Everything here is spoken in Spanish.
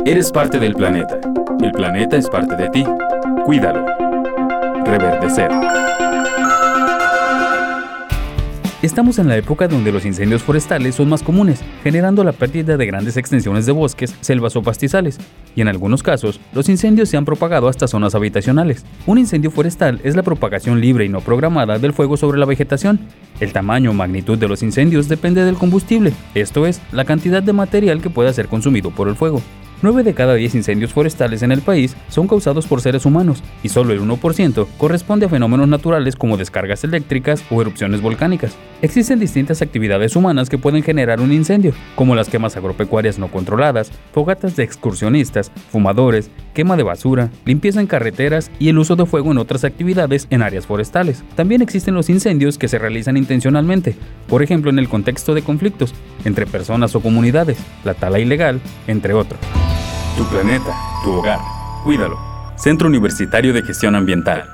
Eres parte del planeta. El planeta es parte de ti. Cuídalo. Reverdecer. Estamos en la época donde los incendios forestales son más comunes, generando la pérdida de grandes extensiones de bosques, selvas o pastizales, y en algunos casos, los incendios se han propagado hasta zonas habitacionales. Un incendio forestal es la propagación libre y no programada del fuego sobre la vegetación. El tamaño o magnitud de los incendios depende del combustible, esto es, la cantidad de material que pueda ser consumido por el fuego. 9 de cada 10 incendios forestales en el país son causados por seres humanos y solo el 1% corresponde a fenómenos naturales como descargas eléctricas o erupciones volcánicas. Existen distintas actividades humanas que pueden generar un incendio, como las quemas agropecuarias no controladas, fogatas de excursionistas, fumadores, quema de basura, limpieza en carreteras y el uso de fuego en otras actividades en áreas forestales. También existen los incendios que se realizan intencionalmente, por ejemplo en el contexto de conflictos entre personas o comunidades, la tala ilegal, entre otros. Tu planeta, tu hogar, cuídalo. Centro Universitario de Gestión Ambiental.